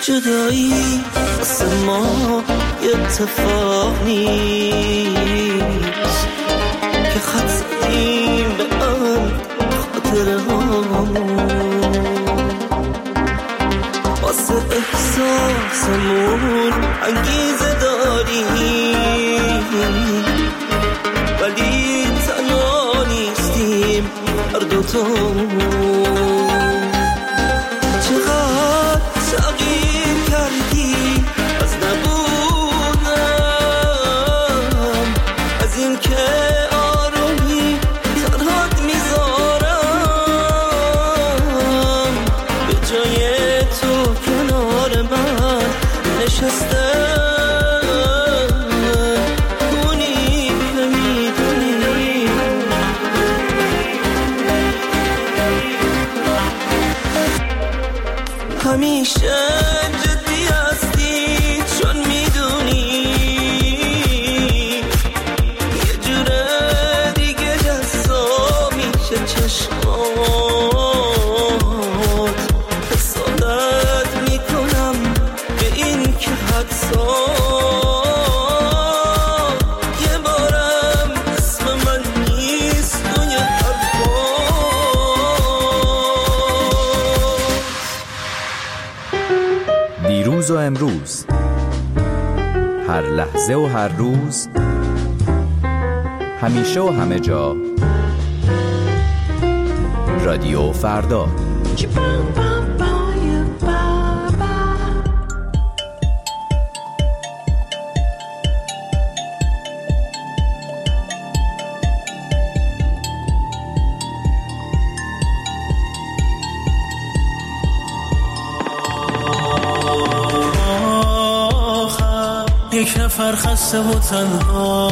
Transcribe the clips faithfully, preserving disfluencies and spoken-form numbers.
جدایی واسه ما اتفاق نیست که خط زدیم به آن خاطره هامون واسه احساسمون انگیزه داریم ولی تنها نیستیم هر دوتامون همیشه جدی هستی چون میدونی یه جوره دیگه جذاب میشه چشمات حسادت میکنم به این که حدسا یه بارم اسم من نیست توی دیروز و امروز، هر لحظه و هر روز، همیشه و همه جا، رادیو فردا. یک نفر خسته و تنها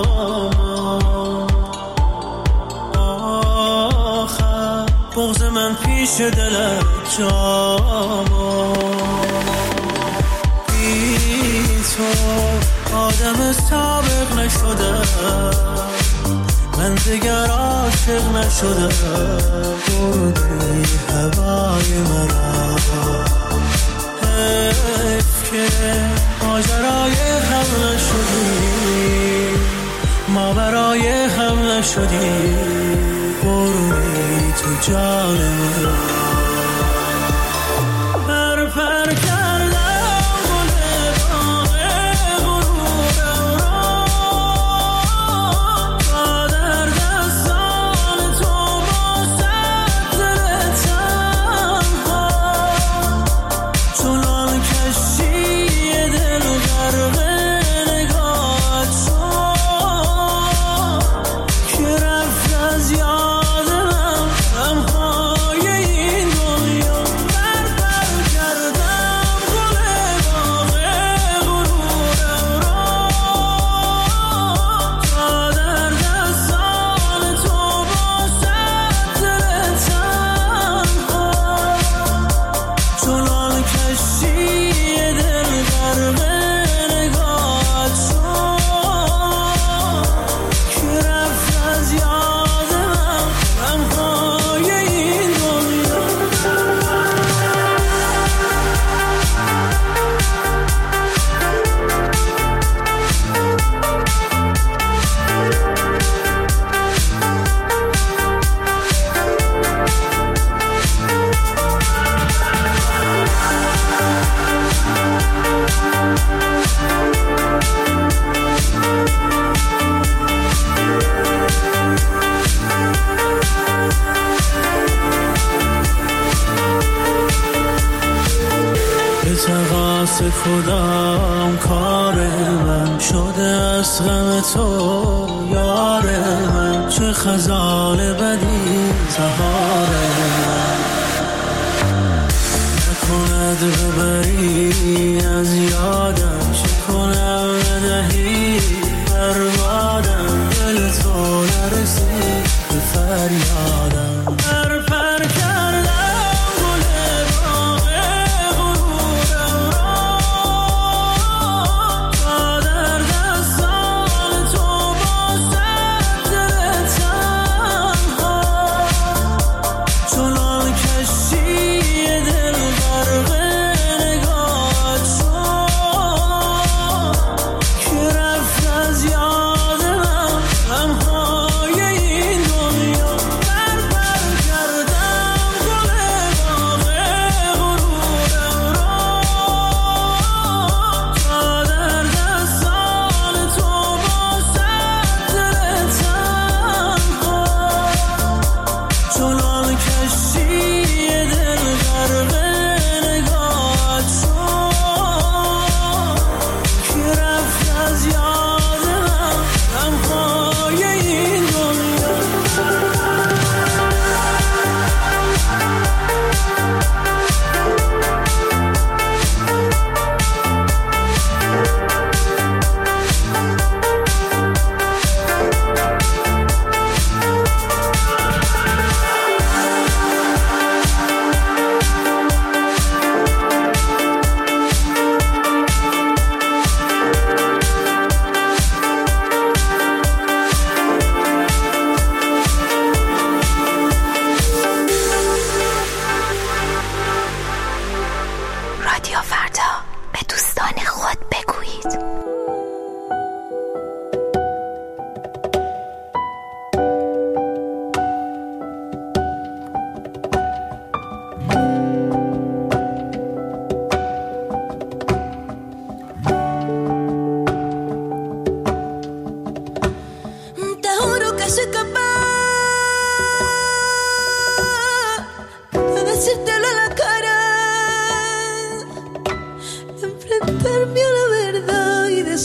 آخر بغض من پیش دلت جاما بی تو آدم سابق نشده من دیگر عاشق نشده بودی هوای مرا حیف که ماجرای هم نشدی ما برای هم نشدی برونی تو جان مرا پر پر کردم گل باغ غرورم را تا در دستان تو باشد دل تنها چنان کشی دل غرق نگاهت شد که رفت از یادم غمهای این دنیا پر پر کردم گل باغ غرورم را تا در دستان تو باشد دل تنها چنان کشی دل غرق نگاهت شد که رفت از یادم غمهای این دنیا التقاط کدام کار من شده از غم تو یار من چه خزان بدی زهار من نکند ببری از یادم چه کنم ندهی بربادم دل تو نرسید به فریادم پر پر کردم گل باغ غرورم را تا در دستان تو باشد دل تنها چنان کشی دل غرق نگاه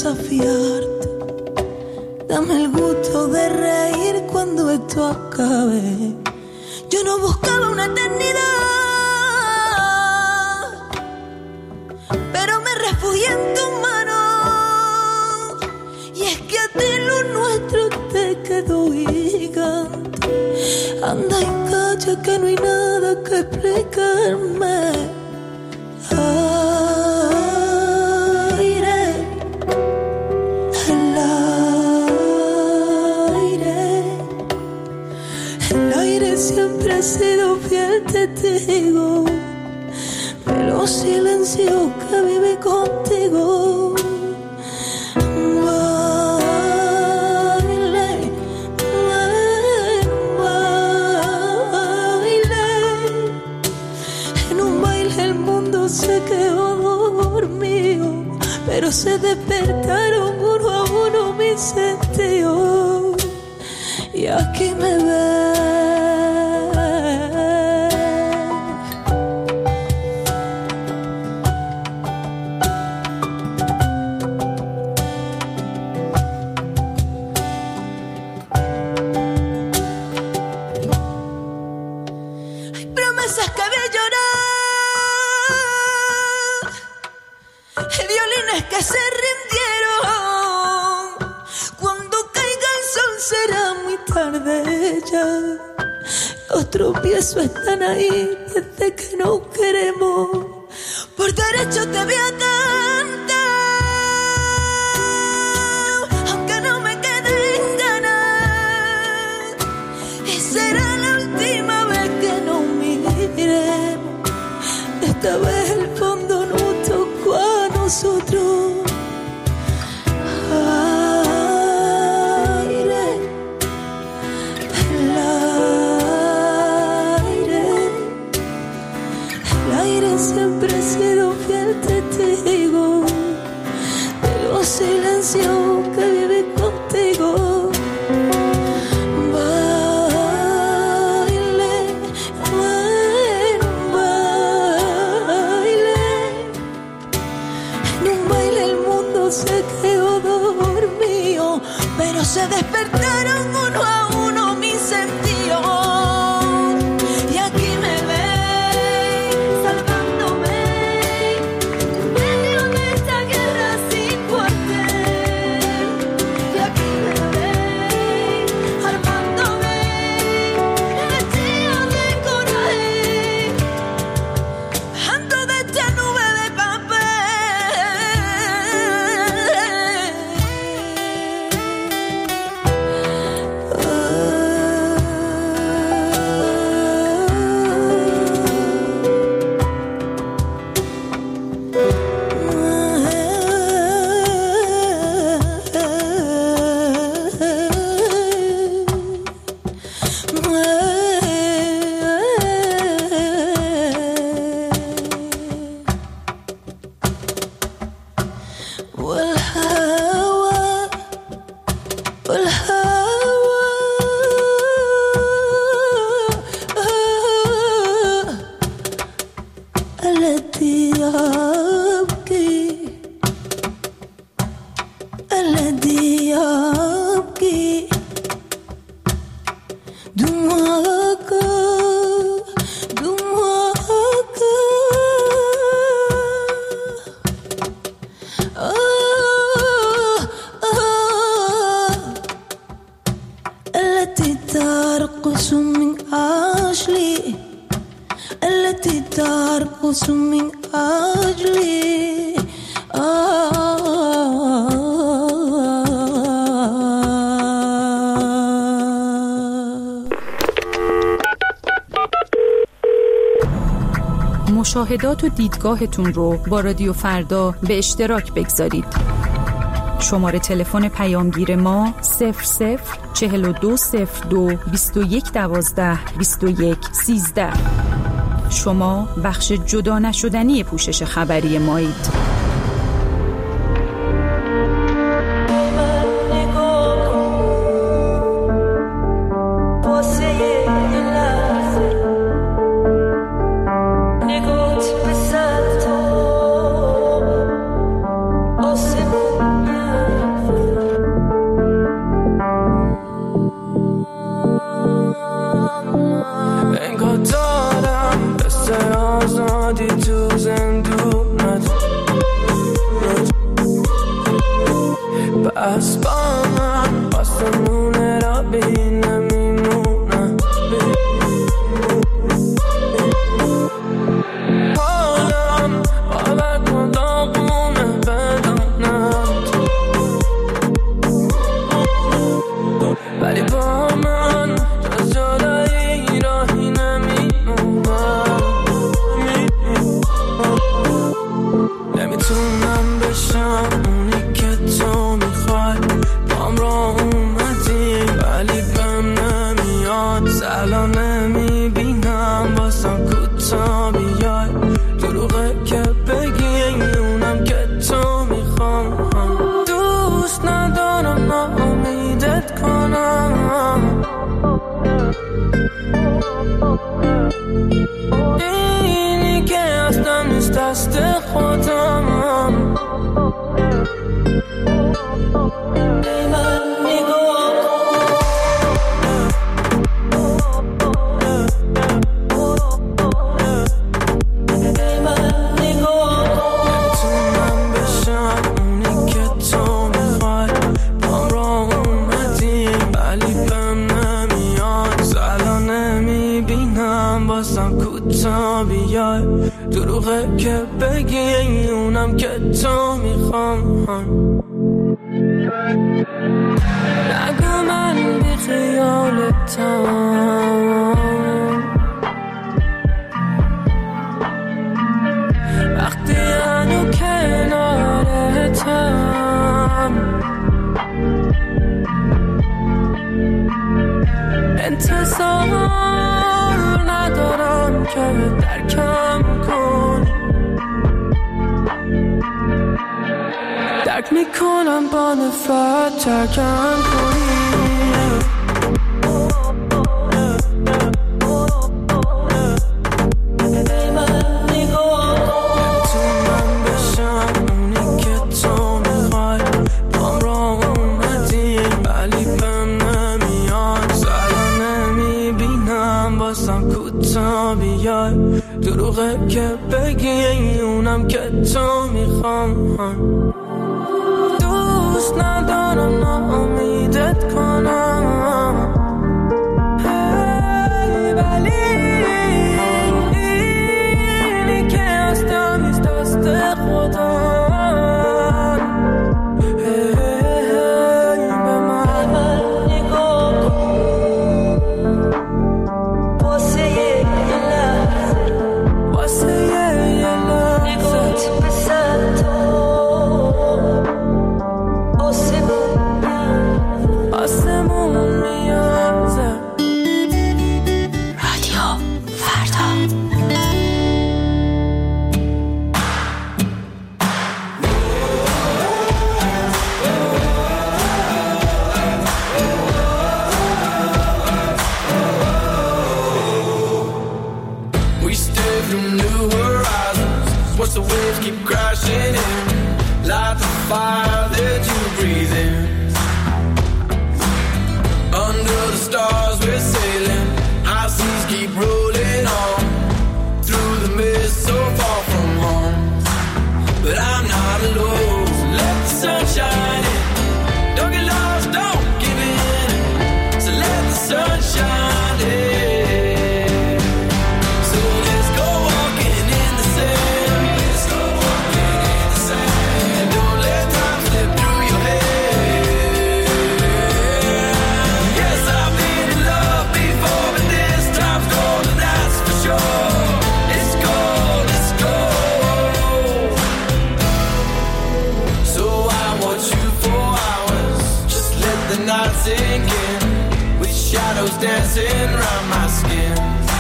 desafiarte. Dame el gusto de reír cuando esto acabe. Yo no buscaba una eternidad, pero me refugié en tus manos. Y es que a ti lo nuestro te quedó gigante. Anda y calla que no hay nada que explicarme. Aire, el aire, el aire siempre ha sido fiel testigo de los silencios que vive contigo. Se quedó dormido, pero se despertaron uno a uno mis sentidos. Y aquí me ves. Hay promesas que había llorado, violines que se rindieron. Cuando caiga el sol será muy tarde ya. Los tropiezos están ahí desde que no queremos. Por derecho te voy a cantar, aunque no me queden ganas. Y será la última vez que nos miremos. Esta vez el fondo no tocó a nosotros. Aire, el aire, el aire siempre ha sido fiel testigo de los silencios que vive contigo. Se quedó dormido, pero se despertaron uno a uno mis sentidos. Y aquí me ves, salvándome en medio de esta guerra sin cuartel. Y aquí me ves, armándome vestida de coraje, ando de esta nube de papel. والهوى والهوى التي يبكي الذي يبكي دموعك دموعك التي ترقص من أجلي التي ترقص من أجلي مشاهدات و دیدگاهتون رو با رادیو فردا به اشتراک بگذارید. شماره تلفن پیامگیر ما صفر صفر چهل و دو صفر دو بیست و یک دوازده بیست و یک سیزده. شما بخش جدا نشدنی پوشش خبری مایید. Oh, دروغه که بگی اونم که تو میخوام. نگو من بی خیالتم، وقتی هنو کنارتم. انتظار ندارم که درکم کنی، درک میکنم با نفرت ترکم کنی. دروغه که بگی اونم که تو میخوام. دوست ندارم ناامیدت کنم، ولی اینی که هستم از دست خدا. Dancing around my skin.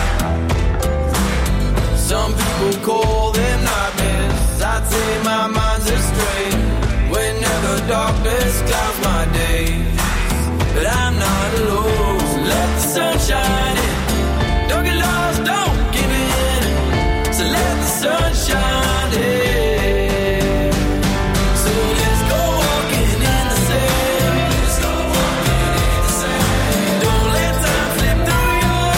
Some people call them nightmares. I'd say my mind's astray whenever darkness clouds my days. But I'm not alone, so let the sun shine in. Don't get lost, don't give in. So let the sun shine in. So let's go walking in the sand. Let's go walking in the sand. Don't let time slip through your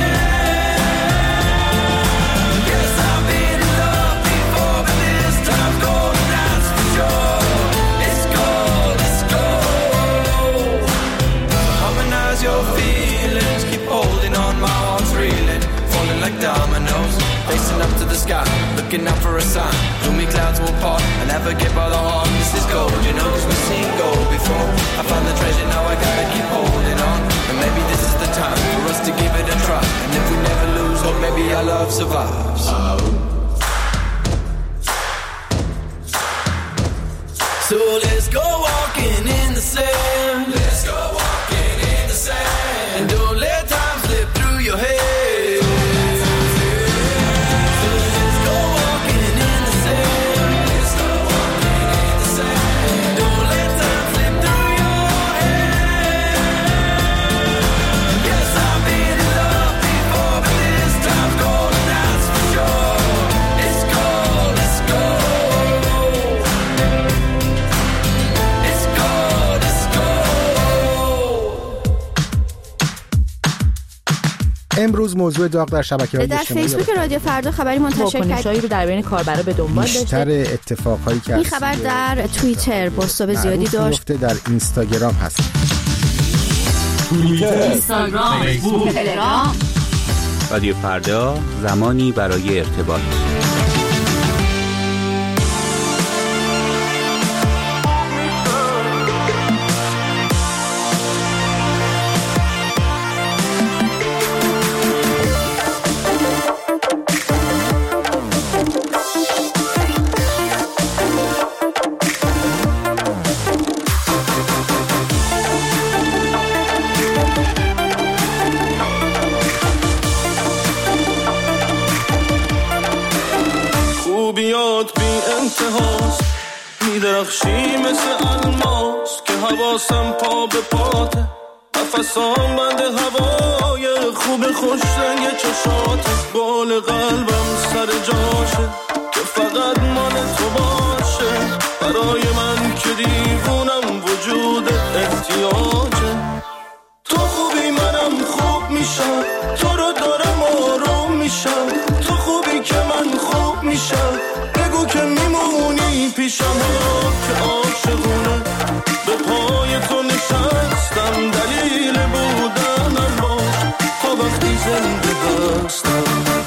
hands. Yes, I've been in love before, but this time's golden, that's for sure. It's gold, it's gold. Harmonize your feelings, keep holding on, my heart's reeling, falling like dominoes, facing up to the sky, looking out for a sign. Gloomy clouds will part, I'll never get by the heart. This is gold, you know, cause we've seen gold before. I found the treasure, now I gotta keep holding on. And maybe this is the time for us to give it a try. And if we never lose hope, maybe our love survives. So let's go walking in the sand. Let's go walking in the sand. And don't let time slip through your head. امروز موضوع داغ در شبکه‌های در اجتماعی فیسبوک رادیو فردا خبری منتشر کرد. واکنش‌هایی رو در بین کاربرا به دنبال داشته. بیشتر اتفاقهایی که این خبر در توییتر بازتاب زیادی داشت. در اینستاگرام هست. توییتر، اینستاگرام، فیسبوک، تلگرام. رادیو فردا، زمانی برای ارتباط. میدرخشی مثل الماس که حواسم پا به پاته، نفسام بند هوای خوب خوش رنگ چشاته، بال قلبم سر جاشه که فقط مال تو باشه، برای من که دیوونم وجود احتیاجه. تو خوبی منم خوب میشم، تو رو دارم آروم میشم، تو خوبی که من خوب میشم، بگو که میمونی پیشم که عاشقونه به پای تو نشستم، دلیل بودنم باش تا وقتی زنده هستم.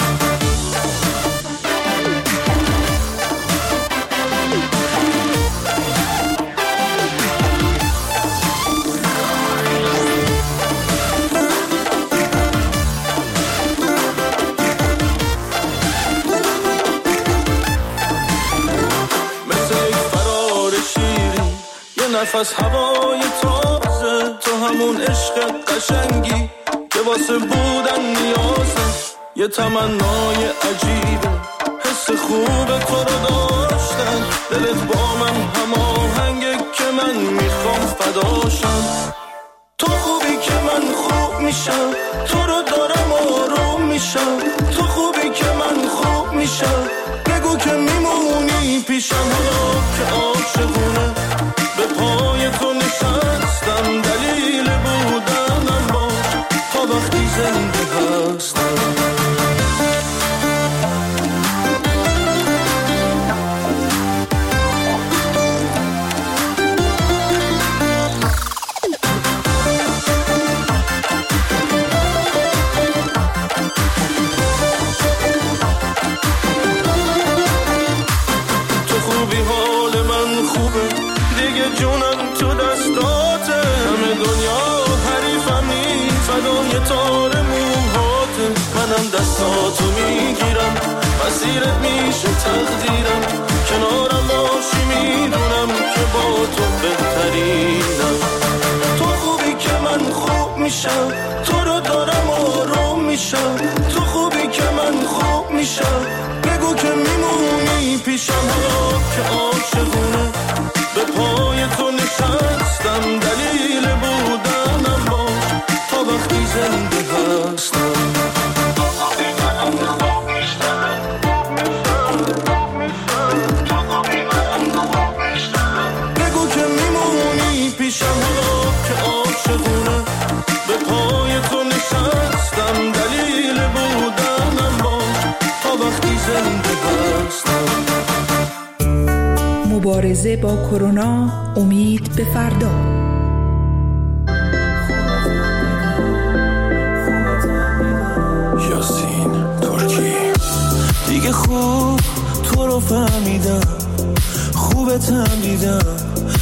نفس هوای تازه، تو همون عشق قشنگی که واسه بودن نیازه، یه تمنای عجیبه حس خوب تو رو داشتن، دلت با من هماهنگه که من میخوام فداشم. تو خوبی که من خوب میشم، تو رو دارم آروم میشم، تو خوبی که من خوب میشم، بگو که میمونی پیشم که عاشقونه به پای تو نشستم، دلیل بودنم باش تا وقتی زنده هستم. تو خوبی حال من خوبه، دیگه جونم تو دستاته، همه دنیا حریفم نیست، فدای تار موهاته، منم دستاتو میگیرم، مسیرت میشه تقدیرم، کنارم باشی میدونم که با تو بهترینم. تو خوبی که من خوب میشم، تو رو دارم آروم میشم، تو خوبی که من خوب میشم، بگو که میمونی پیشم که عاشقونه به پای تو نشستم، دلیل بودنم باش تا وقتی زنده هستم. بگو که میمونی پیشم که عاشقونه به پای تو نشستم، دلیل بودنم باش تا وقتی زنده هستم. مبارزه با کرونا، امید به فردا. یاسین ترکی. دیگه خوب تو رو فهمیدم، خوبتم دیدم،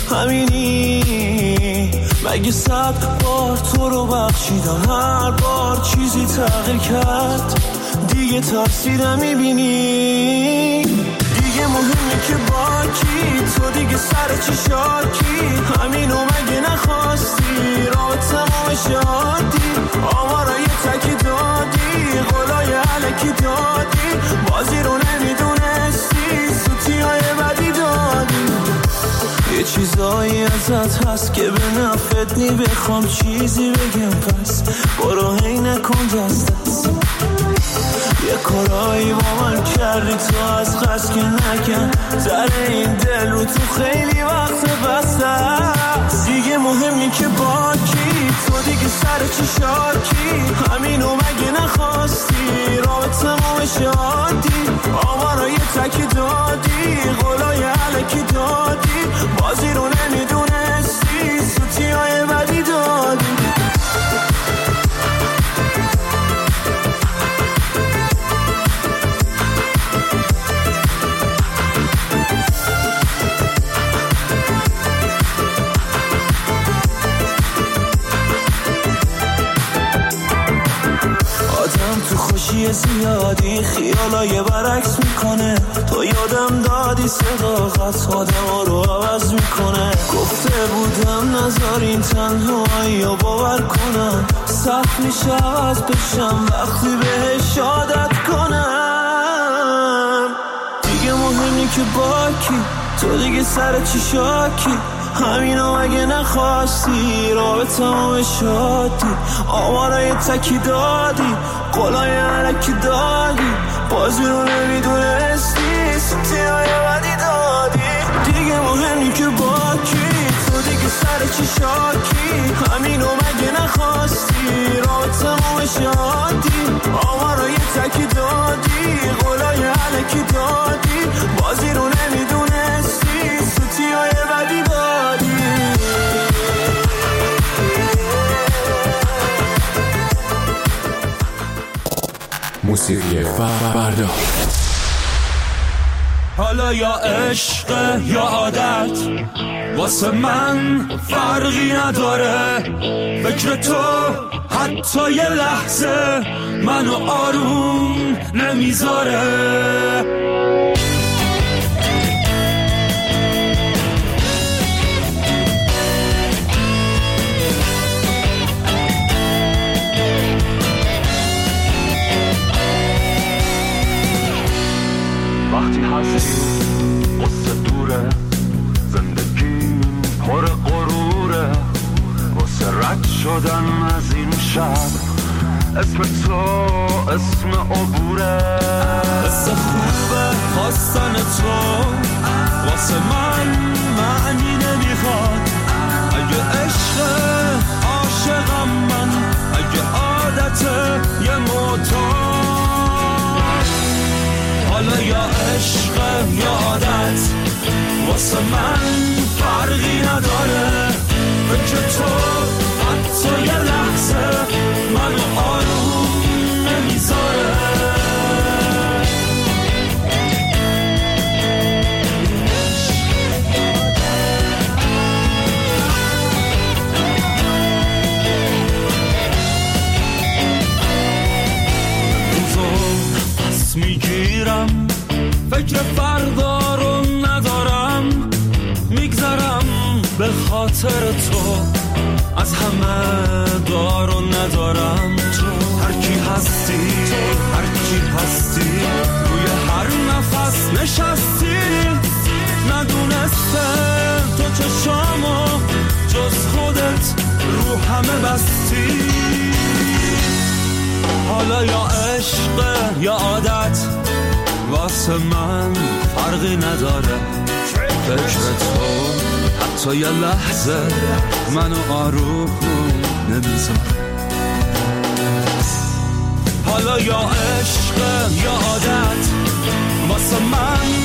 همینی مگه صد بار تو رو بخشیدم، هر بار چیزی تغییر کرد، دیگه تاثیر میبینی، دیگه مهمه که با کی، تو دیگه سر چی شاکی، همینو مگه نخواستی، راه تمام شادی، آمارای تکی دادی، قولای علکی دادی، بازی رو نمیدونستی، سوتی های بدی دادی، یه چیزایی ازت هست که به نفت نی، بخوام چیزی بگم پس برو هی نکن دست دست، یه کارایی با من کردی تو از قصد که نکن زره این دل رو تو خیلی وقت بسته است دیگه مهمی که با کی تو دیگه سر چی شاکی همینو مگه نخواستی رابطمو شادی آمارای تکی دادی قولای علکی دادی بازی رو نمیدونستی سوتی های بدی دادی تو خوشی زیادی خیالای برعکس میکنه تو یادم دادی صداقت آدم رو عوض میکنه گفته بودم نذارین تنهایی رو باور کنم سخت میشه عوض بشم وقتی بهش عادت کنم دیگه مهمی که با کی تو دیگه سر چی شاکی همینو مگه نخواستی رابطمو به شادی آمارای تکی دادی قولای علکی دادی بازی رو نمیدونستی سوتی های بدی دادی دیگه مهمی که با کی تو دیگه سر چی شاکی همینو مگه نخواستی رابطمو به شادی آمارای تکی دادی قولای علکی دادی بازی رو نمیدونستی سوتی های بدی دادی موسیقی فردا حالا یا عشق یا عادت واسه من فرقی نداره فکر تو حتی یه لحظه منو آروم نمیذاره وقتی هستی قصه دوره زندگی پر غروره واسه رد شدن از این شب اسم تو اسم عبوره قصه خوبه خواستن تو واسه من معنی نمیخواد اگه عشق عاشقم من اگه عادت یه معتاد حالا یا عشق یا عادت واسه من فرقی نداره فکر تو حتی یه لحظه منو آروم نمیذاره میگیرم فکر فردا رو ندارم میگذرم به خاطر تو از همه دار و ندارم تو هر کی هستی هر کی هستی روی هر نفس نشستی ندونسته تو چشامو جز خودت رو همه بستی حالا یا عشق یا عادت واسه من فرقی نداره فکر تو حتی یه لحظه منو آروم نمیذاره حالا یا عشق یا عادت واسه من